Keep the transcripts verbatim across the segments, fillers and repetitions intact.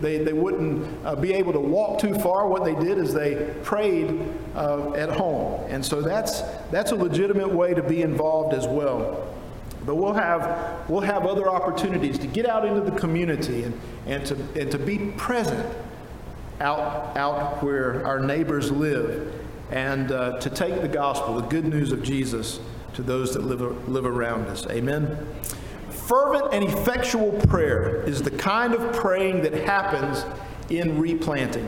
they, they wouldn't uh, be able to walk too far. What they did is they prayed uh, at home. And so that's that's a legitimate way to be involved as well. But we'll have we'll have other opportunities to get out into the community and, and to and to be present out out where our neighbors live, and uh, to take the gospel, the good news of Jesus, to those that live live around us. Amen. Fervent and effectual prayer is the kind of praying that happens in replanting.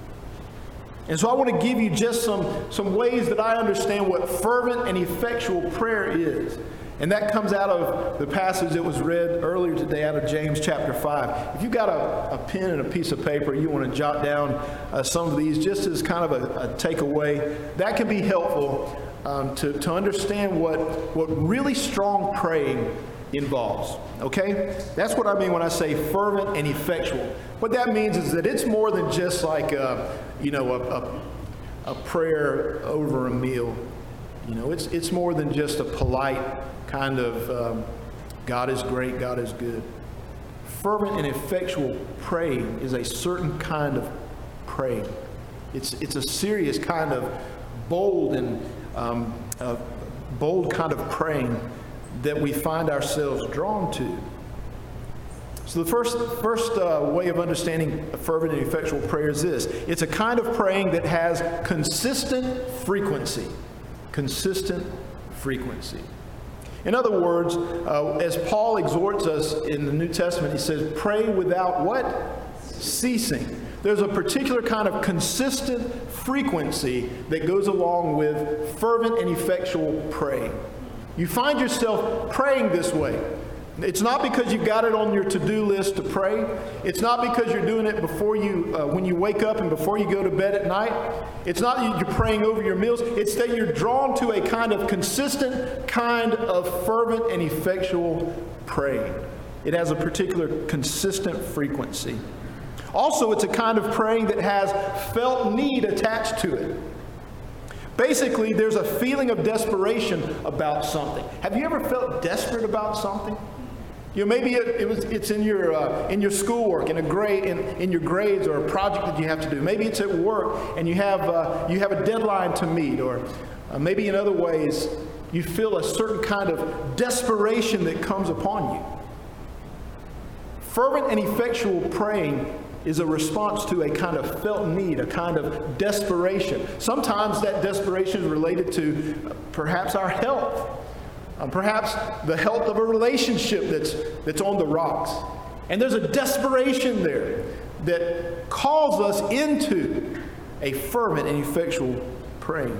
And so I want to give you just some, some ways that I understand what fervent and effectual prayer is. And that comes out of the passage that was read earlier today out of James chapter five. If you've got a, a pen and a piece of paper, you want to jot down uh, some of these just as kind of a, a takeaway, that can be helpful um, to, to understand what, what really strong praying involves. Okay? That's what I mean when I say fervent and effectual. What that means is that it's more than just like a, you know, a, a, a prayer over a meal. You know, it's it's more than just a polite kind of um, God is great, God is good. Fervent and effectual praying is a certain kind of praying. It's it's a serious kind of bold and um, uh, bold kind of praying that we find ourselves drawn to. So the first first uh, way of understanding fervent and effectual prayer is this: it's a kind of praying that has consistent frequency. Consistent frequency. In other words, uh, as Paul exhorts us in the New Testament, he says, pray without what? Ceasing. There's a particular kind of consistent frequency that goes along with fervent and effectual praying. You find yourself praying this way. It's not because you got it on your to-do list to pray. It's not because you're doing it before you, uh, when you wake up and before you go to bed at night. It's not that you're praying over your meals. It's that you're drawn to a kind of consistent kind of fervent and effectual praying. It has a particular consistent frequency. Also, it's a kind of praying that has felt need attached to it. Basically, there's a feeling of desperation about something. Have you ever felt desperate about something? You know, maybe it, it was it's in your uh, in your schoolwork, in a grade, in, in your grades, or a project that you have to do. Maybe it's at work, and you have uh, you have a deadline to meet, or uh, maybe in other ways you feel a certain kind of desperation that comes upon you. Fervent and effectual praying is a response to a kind of felt need, a kind of desperation. Sometimes that desperation is related to uh, perhaps our health. Um, perhaps the health of a relationship that's that's on the rocks. And there's a desperation there that calls us into a fervent and effectual praying.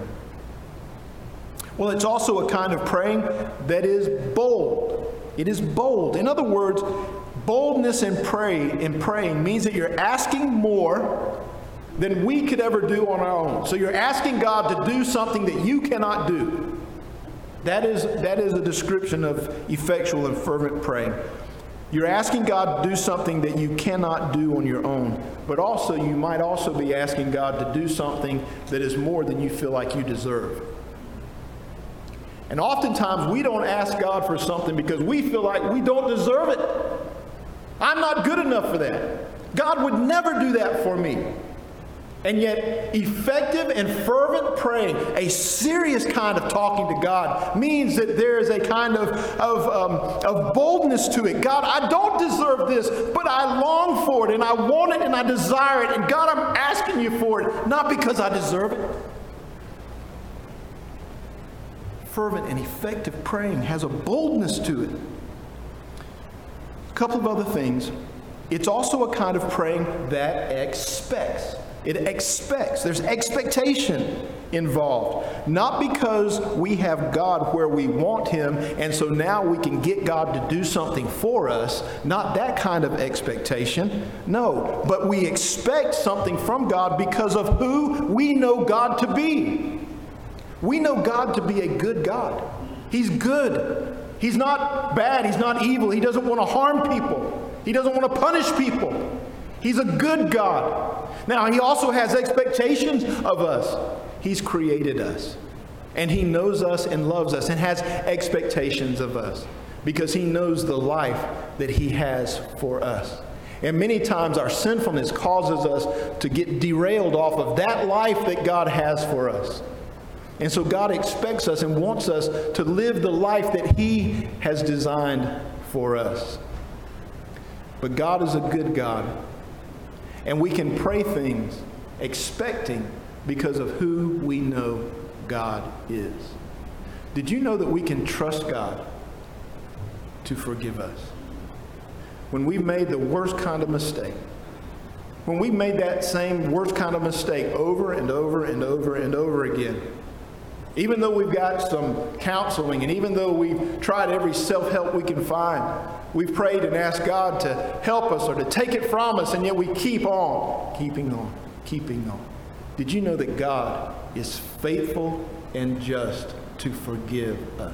Well, it's also a kind of praying that is bold. It is bold. In other words, boldness in pray, in praying means that you're asking more than we could ever do on our own. So you're asking God to do something that you cannot do. That is, that is a description of effectual and fervent praying. You're asking God to do something that you cannot do on your own. But also, you might also be asking God to do something that is more than you feel like you deserve. And oftentimes, we don't ask God for something because we feel like we don't deserve it. I'm not good enough for that. God would never do that for me. And yet, effective and fervent praying, a serious kind of talking to God, means that there is a kind of, of, um, of boldness to it. God, I don't deserve this, but I long for it, and I want it, and I desire it. And God, I'm asking you for it, not because I deserve it. Fervent and effective praying has a boldness to it. A couple of other things. It's also a kind of praying that expects. It expects. There's expectation involved. Not because we have God where we want Him, and so now we can get God to do something for us. Not that kind of expectation. No. But we expect something from God because of who we know God to be. We know God to be a good God. He's good. He's not bad. He's not evil. He doesn't want to harm people. He doesn't want to punish people. He's a good God. Now, He also has expectations of us. He's created us. And He knows us and loves us and has expectations of us because He knows the life that He has for us. And many times our sinfulness causes us to get derailed off of that life that God has for us. And so God expects us and wants us to live the life that He has designed for us. But God is a good God. And we can pray things expecting because of who we know God is. Did you know that we can trust God to forgive us? When we've made the worst kind of mistake, when we made that same worst kind of mistake over and over and over and over again, even though we've got some counseling and even though we've tried every self-help we can find, we've prayed and asked God to help us or to take it from us, and yet we keep on, keeping on, keeping on. Did you know that God is faithful and just to forgive us?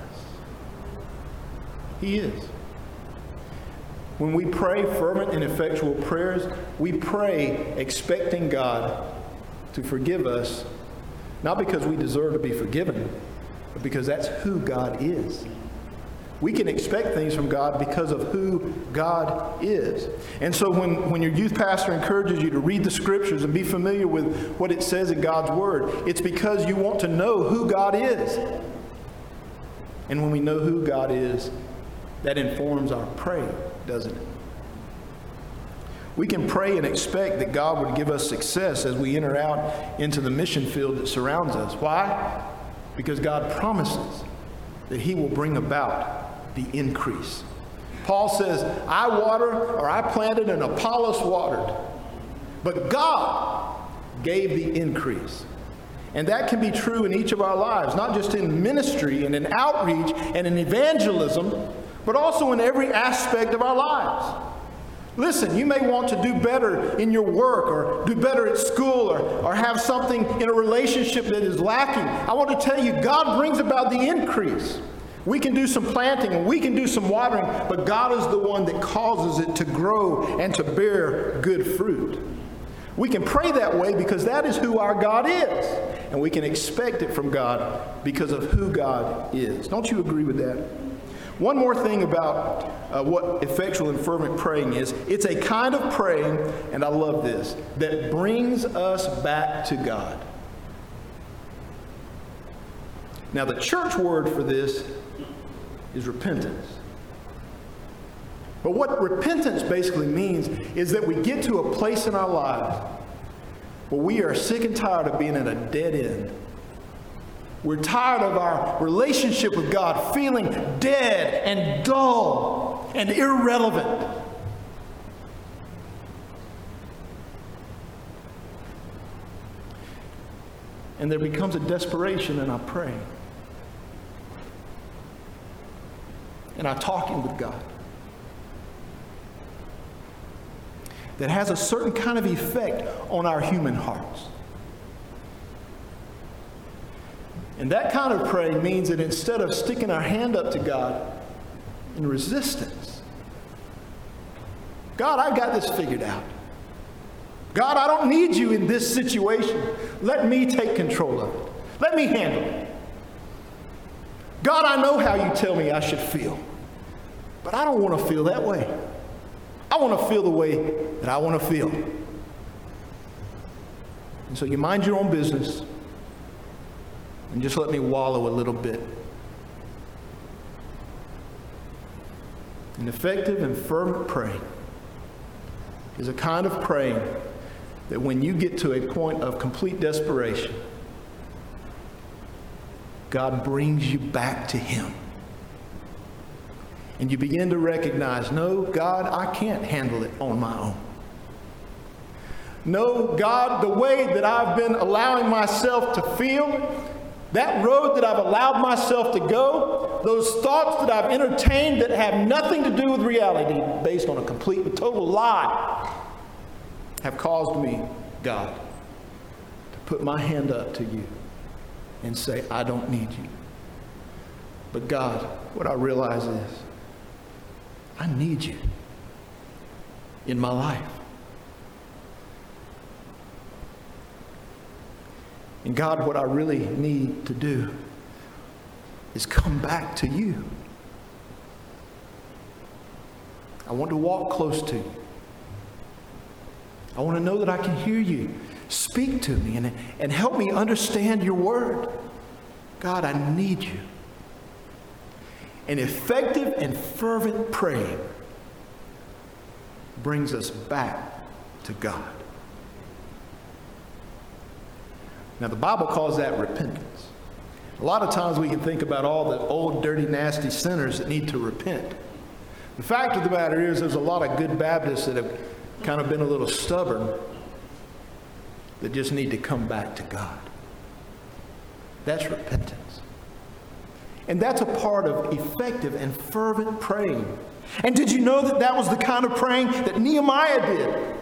He is. When we pray fervent and effectual prayers, we pray expecting God to forgive us, not because we deserve to be forgiven, but because that's who God is. We can expect things from God because of who God is. And so when, when your youth pastor encourages you to read the scriptures and be familiar with what it says in God's word, it's because you want to know who God is. And when we know who God is, that informs our praying, doesn't it? We can pray and expect that God would give us success as we enter out into the mission field that surrounds us. Why? Because God promises that He will bring about the increase. Paul says, I watered, or I planted, and Apollos watered, but God gave the increase. And that can be true in each of our lives, not just in ministry and in outreach and in evangelism, but also in every aspect of our lives. Listen, you may want to do better in your work or do better at school or, or have something in a relationship that is lacking. I want to tell you, God brings about the increase. We can do some planting and we can do some watering, but God is the one that causes it to grow and to bear good fruit. We can pray that way because that is who our God is. And we can expect it from God because of who God is. Don't you agree with that? One more thing about uh, what effectual and fervent praying is. It's a kind of praying, and I love this, that brings us back to God. Now, the church word for this is repentance. But what repentance basically means is that we get to a place in our lives where we are sick and tired of being at a dead end. We're tired of our relationship with God feeling dead and dull and irrelevant. And there becomes a desperation in our praying, in our talking with God, that has a certain kind of effect on our human hearts. And that kind of praying means that instead of sticking our hand up to God in resistance, God, I've got this figured out. God, I don't need you in this situation. Let me take control of it. Let me handle it. God, I know how you tell me I should feel, but I don't want to feel that way. I want to feel the way that I want to feel. And so you mind your own business and just let me wallow a little bit. An effective and fervent praying is a kind of praying that when you get to a point of complete desperation, God brings you back to Him. And you begin to recognize, no, God, I can't handle it on my own. No, God, the way that I've been allowing myself to feel, that road that I've allowed myself to go, those thoughts that I've entertained that have nothing to do with reality, based on a complete and total lie, have caused me, God, to put my hand up to you and say, I don't need you. But God, what I realize is, I need you in my life. And God, what I really need to do is come back to you. I want to walk close to you. I want to know that I can hear you. Speak to me and, and help me understand your word. God, I need you. And effective and fervent praying brings us back to God. Now, the Bible calls that repentance. A lot of times we can think about all the old, dirty, nasty sinners that need to repent. The fact of the matter is there's a lot of good Baptists that have kind of been a little stubborn that just need to come back to God. That's repentance. And that's a part of effective and fervent praying. And did you know that that was the kind of praying that Nehemiah did?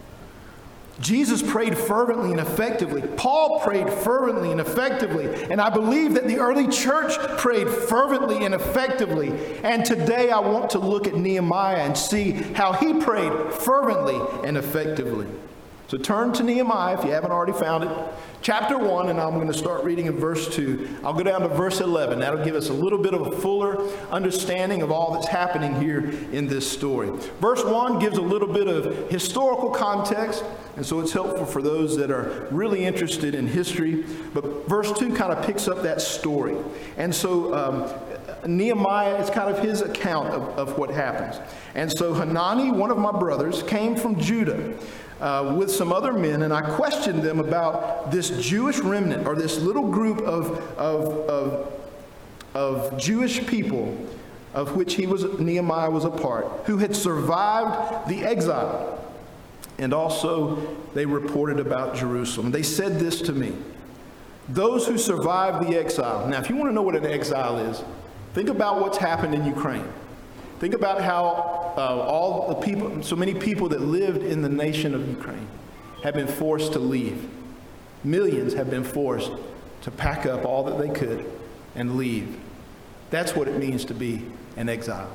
Jesus prayed fervently and effectively. Paul prayed fervently and effectively. And I believe that the early church prayed fervently and effectively. And today I want to look at Nehemiah and see how he prayed fervently and effectively. So turn to Nehemiah if you haven't already found it. Chapter one, and I'm going to start reading in verse two. I'll go down to verse eleven. That'll give us a little bit of a fuller understanding of all that's happening here in this story. Verse one gives a little bit of historical context, and so it's helpful for those that are really interested in history. But verse two kind of picks up that story. And so um, Nehemiah is kind of his account of, of what happens. And so Hanani, one of my brothers, came from Judah Uh, with some other men, and I questioned them about this Jewish remnant, or this little group of, of, of, of Jewish people, of which he was, Nehemiah was a part, who had survived the exile. And also they reported about Jerusalem. They said this to me: those who survived the exile. Now, if you want to know what an exile is, think about what's happened in Ukraine. Think about how uh, all the people, so many people that lived in the nation of Ukraine have been forced to leave. Millions have been forced to pack up all that they could and leave. That's what it means to be an exile.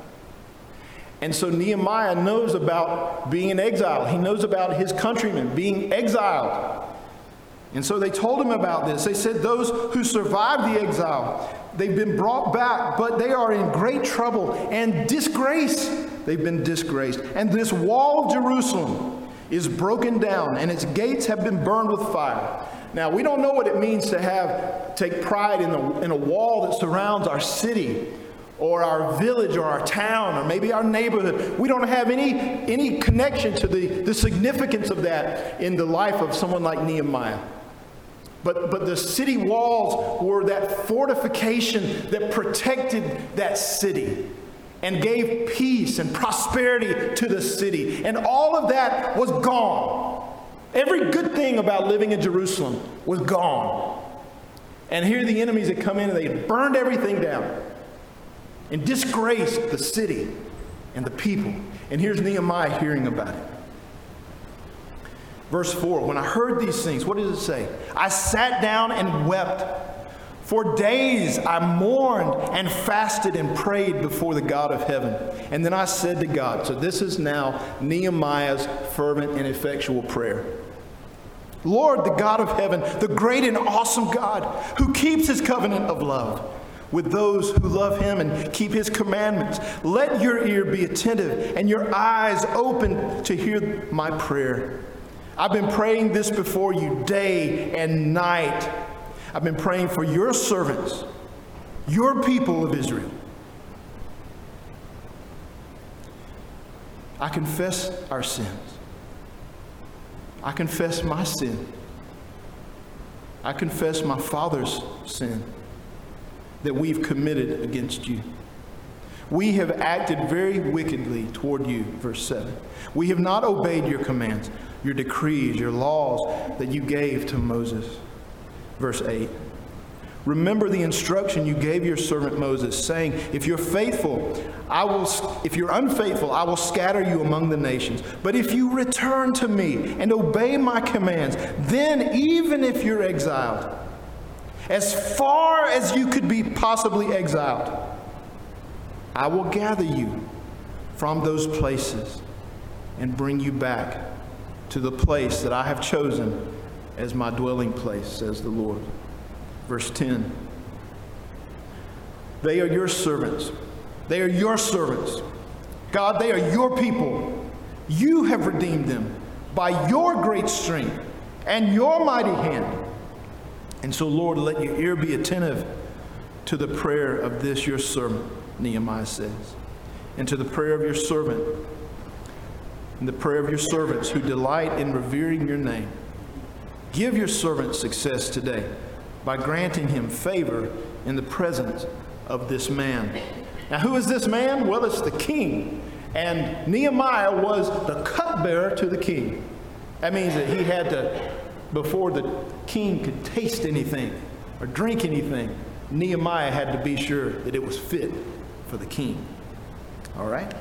And so Nehemiah knows about being an exile. He knows about his countrymen being exiled. And so they told him about this. They said those who survived the exile, they've been brought back, but they are in great trouble and disgrace. They've been disgraced. And this wall of Jerusalem is broken down, and its gates have been burned with fire. Now, we don't know what it means to have take pride in a, in a wall that surrounds our city or our village or our town or maybe our neighborhood. We don't have any, any connection to the, the significance of that in the life of someone like Nehemiah. But, but the city walls were that fortification that protected that city and gave peace and prosperity to the city. And all of that was gone. Every good thing about living in Jerusalem was gone. And here the enemies had come in and they had burned everything down and disgraced the city and the people. And here's Nehemiah hearing about it. Verse four, when I heard these things, what does it say? I sat down and wept. For days I mourned and fasted and prayed before the God of heaven. And then I said to God, so this is now Nehemiah's fervent and effectual prayer. Lord, the God of heaven, the great and awesome God, who keeps his covenant of love with those who love him and keep his commandments, let your ear be attentive and your eyes open to hear my prayer. I've been praying this before you day and night. I've been praying for your servants, your people of Israel. I confess our sins. I confess my sin. I confess my father's sin that we've committed against you. We have acted very wickedly toward you, verse seven. We have not obeyed your commands, your decrees, your laws that you gave to Moses. Verse eight. Remember the instruction you gave your servant Moses, saying, if you're faithful, I will, if you're unfaithful, I will scatter you among the nations. But if you return to me and obey my commands, then even if you're exiled, as far as you could be possibly exiled, I will gather you from those places and bring you back to the place that I have chosen as my dwelling place, says the Lord. Verse ten. They are your servants. They are your servants. God, they are your people. You have redeemed them by your great strength and your mighty hand. And so, Lord, let your ear be attentive to the prayer of this your servant, Nehemiah says, and to the prayer of your servant, and the prayer of your servants who delight in revering your name. Give your servant success today by granting him favor in the presence of this man. Now, who is this man? Well, it's the king. And Nehemiah was the cupbearer to the king. That means that he had to, before the king could taste anything or drink anything, Nehemiah had to be sure that it was fit for the king. All right?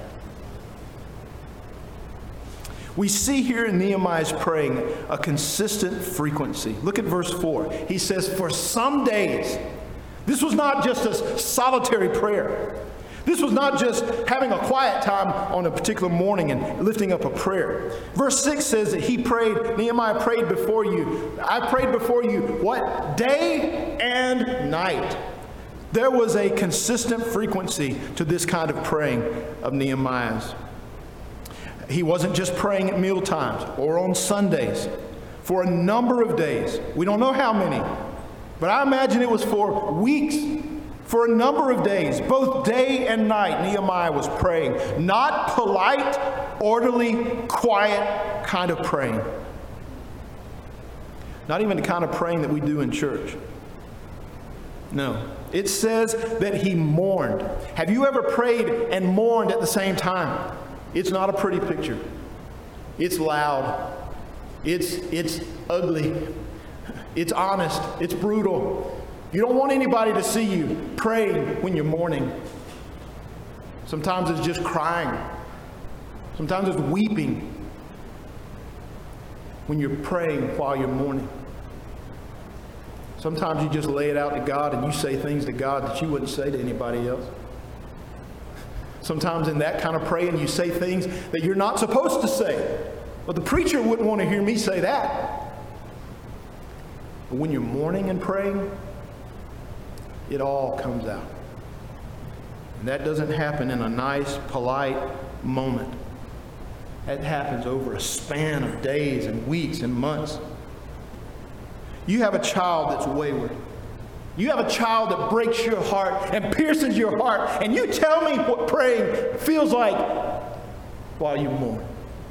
We see here in Nehemiah's praying a consistent frequency. Look at verse four. He says, for some days. This was not just a solitary prayer. This was not just having a quiet time on a particular morning and lifting up a prayer. Verse six says that he prayed, Nehemiah prayed before you. I prayed before you, what? Day and night. There was a consistent frequency to this kind of praying of Nehemiah's. He wasn't just praying at meal times or on Sundays. For a number of days. We don't know how many, but I imagine it was for weeks. For a number of days, both day and night, Nehemiah was praying. Not polite, orderly, quiet kind of praying. Not even the kind of praying that we do in church. No. It says that he mourned. Have you ever prayed and mourned at the same time? It's not a pretty picture. It's loud. It's, it's ugly. It's honest. It's brutal. You don't want anybody to see you praying when you're mourning. Sometimes it's just crying. Sometimes it's weeping when you're praying while you're mourning. Sometimes you just lay it out to God and you say things to God that you wouldn't say to anybody else. Sometimes in that kind of praying you say things that you're not supposed to say. But the preacher wouldn't want to hear me say that. But when you're mourning and praying, it all comes out. And that doesn't happen in a nice, polite moment. That happens over a span of days and weeks and months. You have a child that's wayward. You have a child that breaks your heart and pierces your heart, and you tell me what praying feels like while you mourn.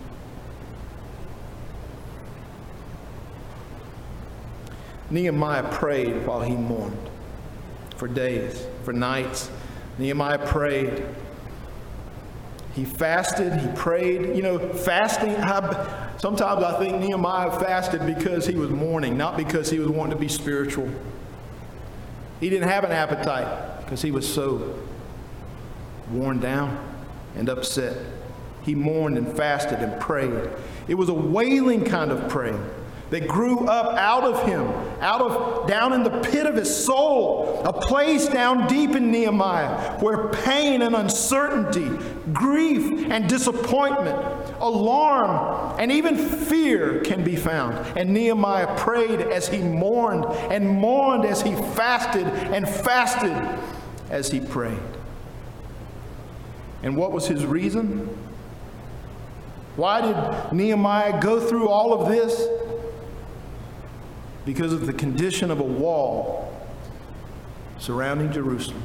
Nehemiah prayed while he mourned. For days, for nights. Nehemiah prayed. He fasted, he prayed. You know, fasting, I, sometimes I think Nehemiah fasted because he was mourning, not because he was wanting to be spiritual. He didn't have an appetite because he was so worn down and upset. He mourned and fasted and prayed. It was a wailing kind of praying that grew up out of him, out of, down in the pit of his soul, a place down deep in Nehemiah where pain and uncertainty, grief and disappointment, alarm, and even fear can be found. And Nehemiah prayed as he mourned and mourned as he fasted and fasted as he prayed. And what was his reason? Why did Nehemiah go through all of this? Because of the condition of a wall surrounding Jerusalem.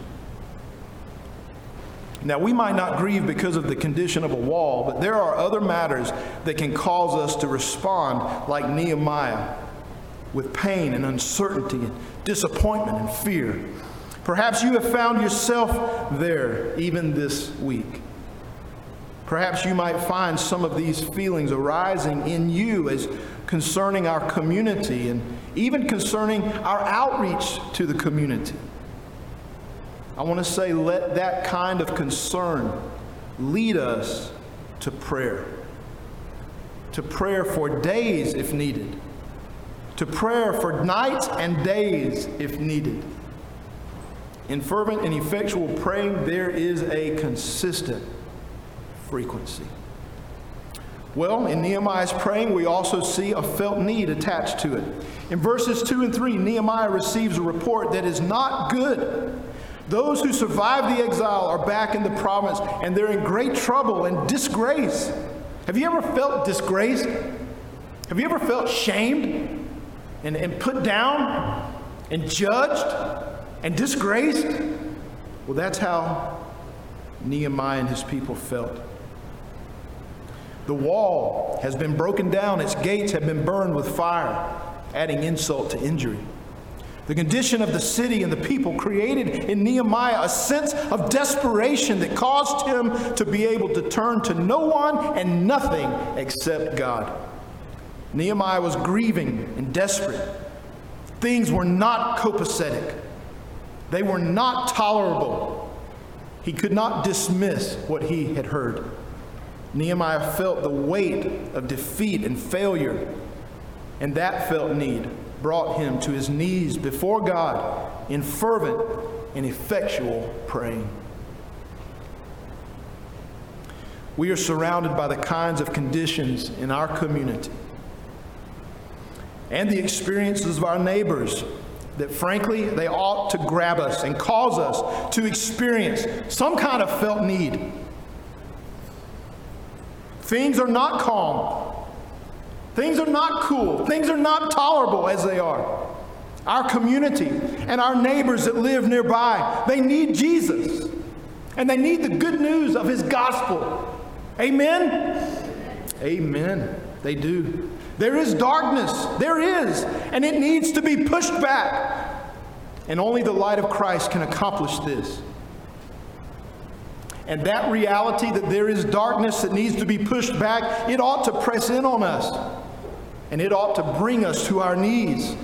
Now, we might not grieve because of the condition of a wall, but there are other matters that can cause us to respond like Nehemiah, with pain and uncertainty and disappointment and fear. Perhaps you have found yourself there even this week. Perhaps you might find some of these feelings arising in you as concerning our community and even concerning our outreach to the community. I want to say, let that kind of concern lead us to prayer. To prayer for days if needed. To prayer for nights and days if needed. In fervent and effectual praying, there is a consistent frequency. Well, in Nehemiah's praying, we also see a felt need attached to it. In verses two and three, Nehemiah receives a report that is not good. Those who survived the exile are back in the province, and they're in great trouble and disgrace. Have you ever felt disgraced? Have you ever felt shamed and, and put down and judged and disgraced? Well, that's how Nehemiah and his people felt. The wall has been broken down. Its gates have been burned with fire, adding insult to injury. The condition of the city and the people created in Nehemiah a sense of desperation that caused him to be able to turn to no one and nothing except God. Nehemiah was grieving and desperate. Things were not copacetic. They were not tolerable. He could not dismiss what he had heard. Nehemiah felt the weight of defeat and failure, and that felt need brought him to his knees before God in fervent and effectual praying. We are surrounded by the kinds of conditions in our community and the experiences of our neighbors that, frankly, they ought to grab us and cause us to experience some kind of felt need. Things are not calm. Things are not cool. Things are not tolerable as they are. Our community and our neighbors that live nearby, they need Jesus. And they need the good news of his gospel. Amen? Amen. They do. There is darkness. There is. And it needs to be pushed back. And only the light of Christ can accomplish this. And that reality that there is darkness that needs to be pushed back, it ought to press in on us. And it ought to bring us to our knees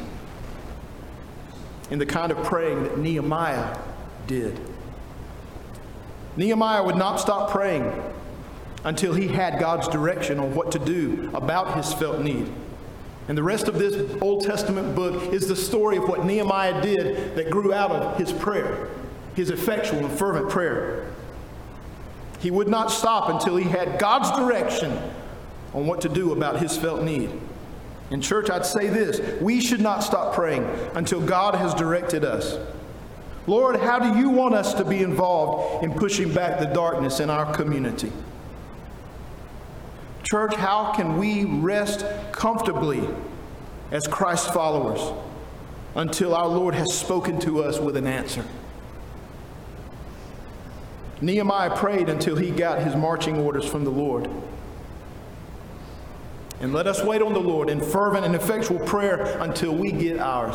in the kind of praying that Nehemiah did. Nehemiah would not stop praying until he had God's direction on what to do about his felt need. And the rest of this Old Testament book is the story of what Nehemiah did that grew out of his prayer, his effectual and fervent prayer. He would not stop until he had God's direction on what to do about his felt need. In church, I'd say this: we should not stop praying until God has directed us. Lord, how do you want us to be involved in pushing back the darkness in our community? Church, how can we rest comfortably as Christ followers until our Lord has spoken to us with an answer? Nehemiah prayed until he got his marching orders from the Lord. And let us wait on the Lord in fervent and effectual prayer until we get ours.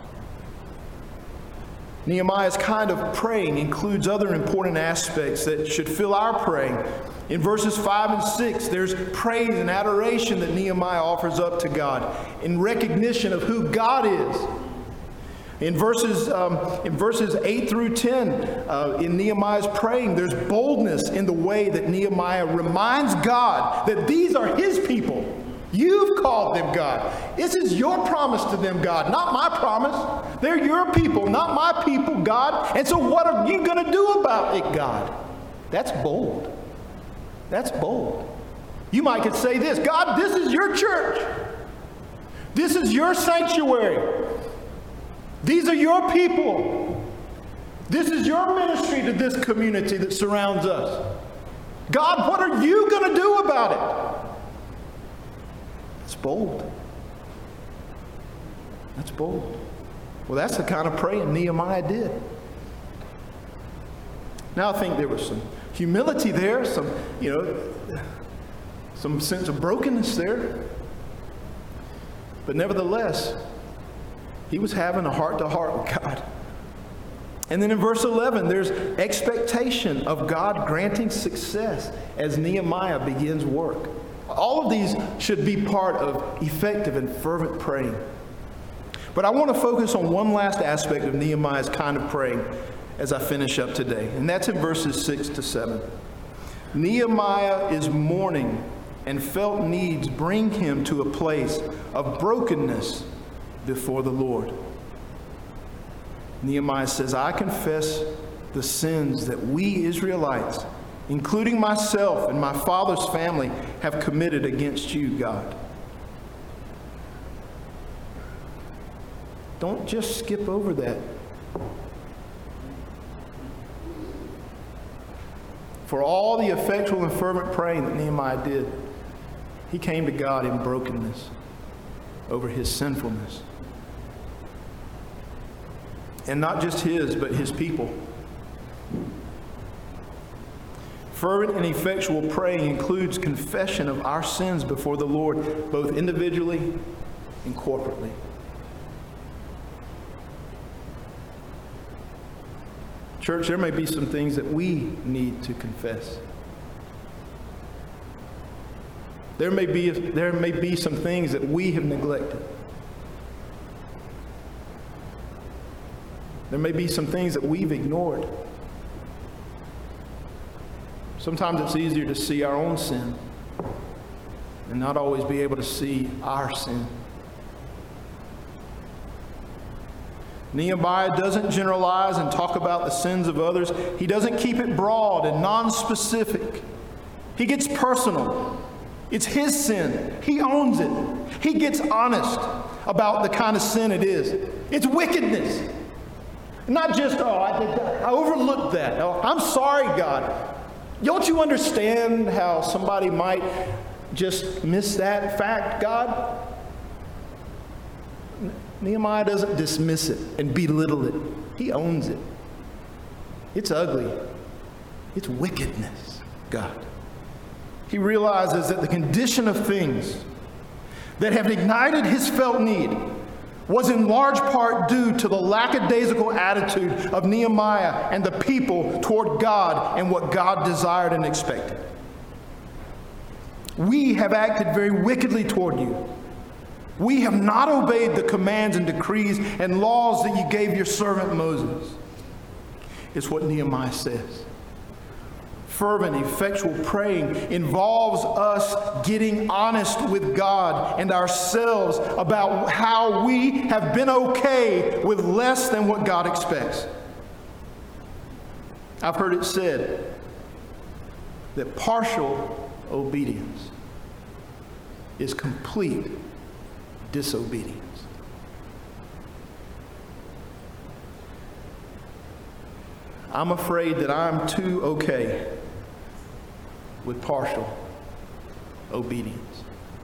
Nehemiah's kind of praying includes other important aspects that should fill our praying. In verses five and six, there's praise and adoration that Nehemiah offers up to God in recognition of who God is. In verses, um, in verses eight through ten, uh, in Nehemiah's praying, there's boldness in the way that Nehemiah reminds God that these are his people. You've called them, God. This is your promise to them, God, not my promise. They're your people, not my people, God. And so what are you going to do about it, God? That's bold. That's bold. You might could say this: God, this is your church. This is your sanctuary. These are your people. This is your ministry to this community that surrounds us. God, what are you going to do about it? It's bold. That's bold. Well, that's the kind of praying Nehemiah did. Now, I think there was some humility there, some, you know, some sense of brokenness there. But nevertheless, he was having a heart-to-heart with God. And then in verse eleven, there's expectation of God granting success as Nehemiah begins work. All of these should be part of effective and fervent praying. But I want to focus on one last aspect of Nehemiah's kind of praying as I finish up today, and that's in verses six to seven. Nehemiah is mourning, and felt needs bring him to a place of brokenness before the Lord. Nehemiah says, I confess the sins that we Israelites, including myself and my father's family, have committed against you, God. Don't just skip over that. For all the effectual and fervent praying that Nehemiah did, he came to God in brokenness. over his sinfulness. And not just his, but his people. Fervent and effectual praying includes confession of our sins before the Lord, both individually and corporately. Church, there may be some things that we need to confess. There may be, there may be some things that we have neglected. There may be some things that we've ignored. Sometimes it's easier to see our own sin and not always be able to see our sin. Nehemiah doesn't generalize and talk about the sins of others. He doesn't keep it broad and non-specific. He gets personal. It's his sin. He owns it. He gets honest about the kind of sin it is. It's wickedness. Not just, oh, I, did that. I overlooked that. Oh, I'm sorry, God. Don't you understand how somebody might just miss that fact, God? Nehemiah doesn't dismiss it and belittle it. He owns it. It's ugly. It's wickedness, God. He realizes that the condition of things that have ignited his felt need was in large part due to the lackadaisical attitude of Nehemiah and the people toward God and what God desired and expected. We have acted very wickedly toward you. We have not obeyed the commands and decrees and laws that you gave your servant Moses. It's what Nehemiah says. Fervent, effectual praying involves us getting honest with God and ourselves about how we have been okay with less than what God expects. I've heard it said that partial obedience is complete disobedience. I'm afraid that I'm too okay with partial obedience.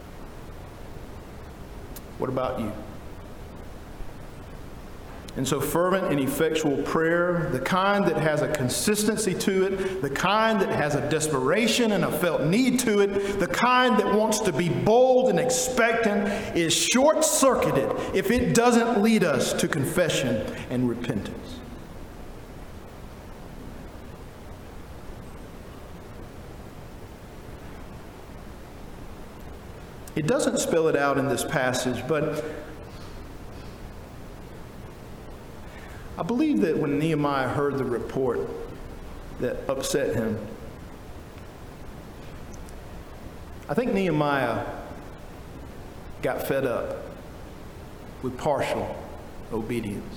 What about you? And so fervent and effectual prayer, the kind that has a consistency to it, the kind that has a desperation and a felt need to it, the kind that wants to be bold and expectant, is short-circuited if it doesn't lead us to confession and repentance. It doesn't spell it out in this passage, but I believe that when Nehemiah heard the report that upset him, I think Nehemiah got fed up with partial obedience.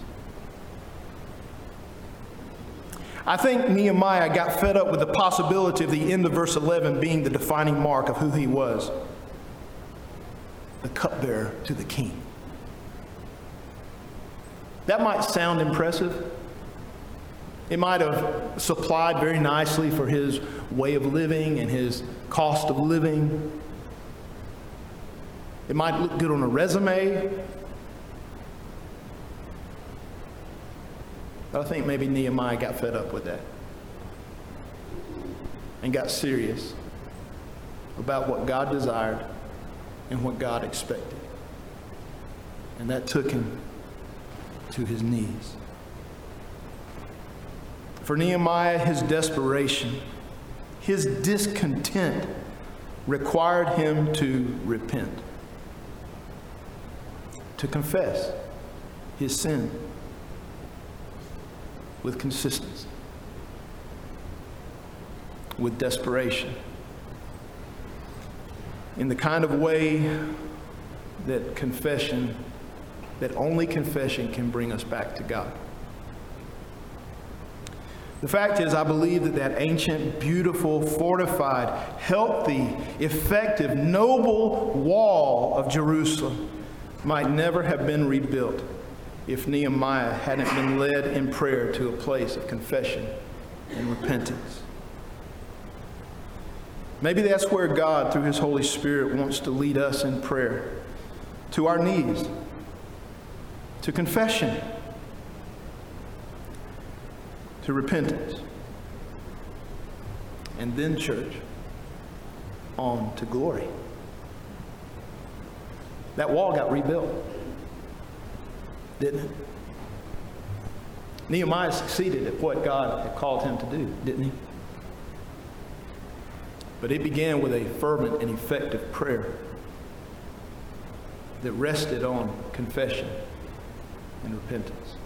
I think Nehemiah got fed up with the possibility of the end of verse eleven being the defining mark of who he was. The cupbearer to the king. That might sound impressive. It might have supplied very nicely for his way of living and his cost of living. It might look good on a resume. But I think maybe Nehemiah got fed up with that and got serious about what God desired and what God expected. And that took him to his knees. For Nehemiah, his desperation, his discontent required him to repent, to confess his sin with consistency, with desperation, in the kind of way that confession, that only confession can bring us back to God. The fact is, I believe that that ancient, beautiful, fortified, healthy, effective, noble wall of Jerusalem might never have been rebuilt if Nehemiah hadn't been led in prayer to a place of confession and repentance. Maybe that's where God, through His Holy Spirit, wants to lead us in prayer, to our knees, to confession, to repentance, and then, church, on to glory. That wall got rebuilt, didn't it? Nehemiah succeeded at what God had called him to do, didn't he? But it began with a fervent and effective prayer that rested on confession and repentance.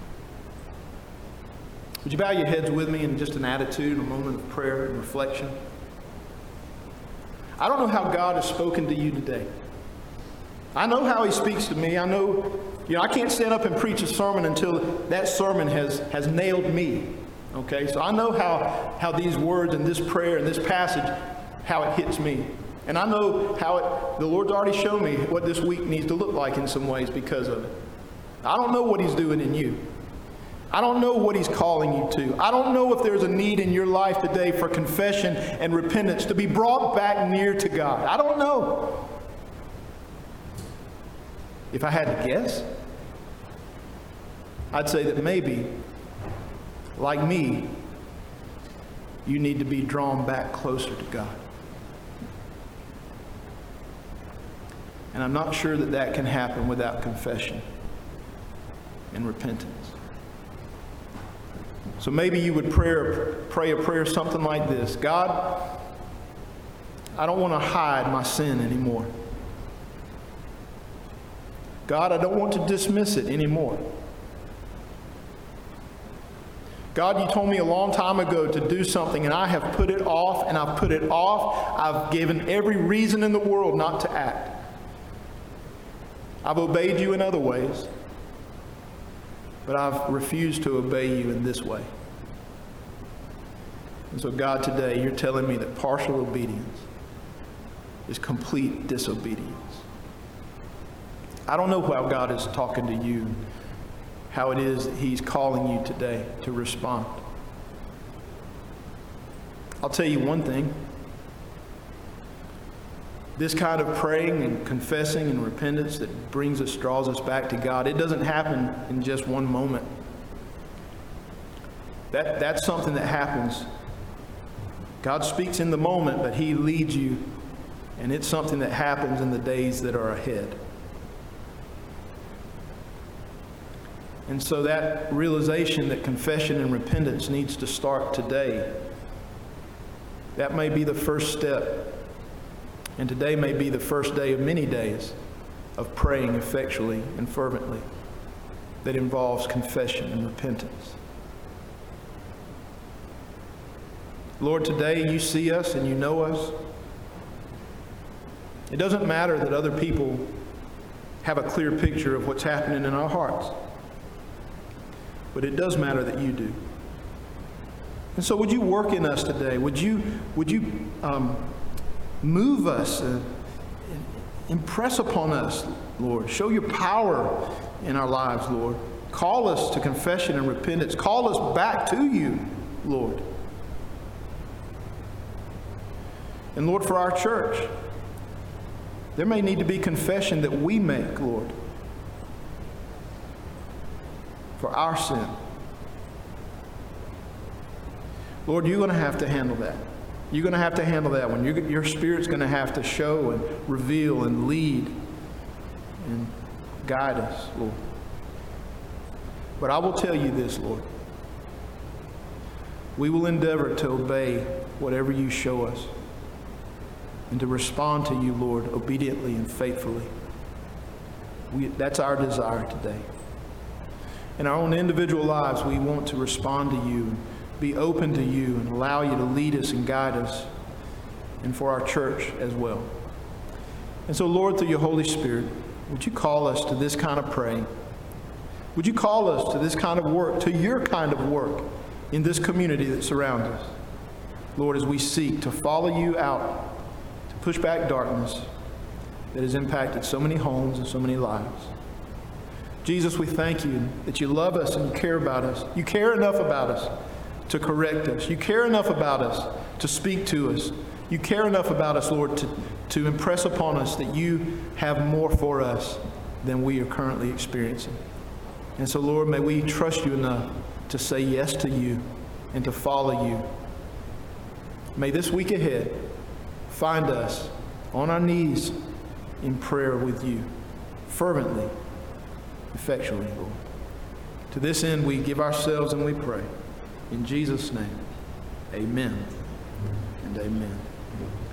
Would you bow your heads with me in just an attitude, a moment of prayer and reflection? I don't know how God has spoken to you today. I know how he speaks to me. I know, you know, I can't stand up and preach a sermon until that sermon has, has nailed me. Okay, so I know how, how these words and this prayer and this passage, how it hits me. And I know how it, the Lord's already shown me what this week needs to look like in some ways because of it. I don't know what he's doing in you. I don't know what he's calling you to. I don't know if there's a need in your life today for confession and repentance to be brought back near to God. I don't know. If I had to guess, I'd say that maybe, like me, you need to be drawn back closer to God. And I'm not sure that that can happen without confession and repentance. So maybe you would pray, pray a prayer something like this. God, I don't want to hide my sin anymore. God, I don't want to dismiss it anymore. God, you told me a long time ago to do something, and I have put it off, and I've put it off. I've given every reason in the world not to act. I've obeyed you in other ways, but I've refused to obey you in this way. And so, God, today you're telling me that partial obedience is complete disobedience. I don't know how God is talking to you, how it is that he's calling you today to respond. I'll tell you one thing. This kind of praying and confessing and repentance that brings us, draws us back to God, it doesn't happen in just one moment. That, that's something that happens. God speaks in the moment, but he leads you, and it's something that happens in the days that are ahead. And so that realization that confession and repentance needs to start today, that may be the first step. And today may be the first day of many days of praying effectually and fervently that involves confession and repentance. Lord, today you see us and you know us. It doesn't matter that other people have a clear picture of what's happening in our hearts. But it does matter that you do. And so would you work in us today? Would you, would you um, move us, uh, impress upon us, Lord. Show your power in our lives, Lord. Call us to confession and repentance. Call us back to you, Lord. And Lord, for our church, there may need to be confession that we make, Lord, for our sin. Lord, you're going to have to handle that. You're going to have to handle that one. You're, your Spirit's going to have to show and reveal and lead and guide us, Lord. But I will tell you this, Lord. We will endeavor to obey whatever you show us and to respond to you, Lord, obediently and faithfully. We, that's our desire today. In our own individual lives, we want to respond to you, be open to you, and allow you to lead us and guide us, and for our church as well. And so, Lord, through your Holy Spirit, would you call us to this kind of praying? Would you call us to this kind of work, to your kind of work in this community that surrounds us? Lord, as we seek to follow you out, to push back darkness that has impacted so many homes and so many lives. Jesus, we thank you that you love us and you care about us. You care enough about us to correct us. You care enough about us to speak to us. You care enough about us, Lord, to, to impress upon us that you have more for us than we are currently experiencing. And so, Lord, may we trust you enough to say yes to you and to follow you. May this week ahead find us on our knees in prayer with you, fervently, effectually, Lord. To this end, we give ourselves and we pray. In Jesus' name, amen and amen.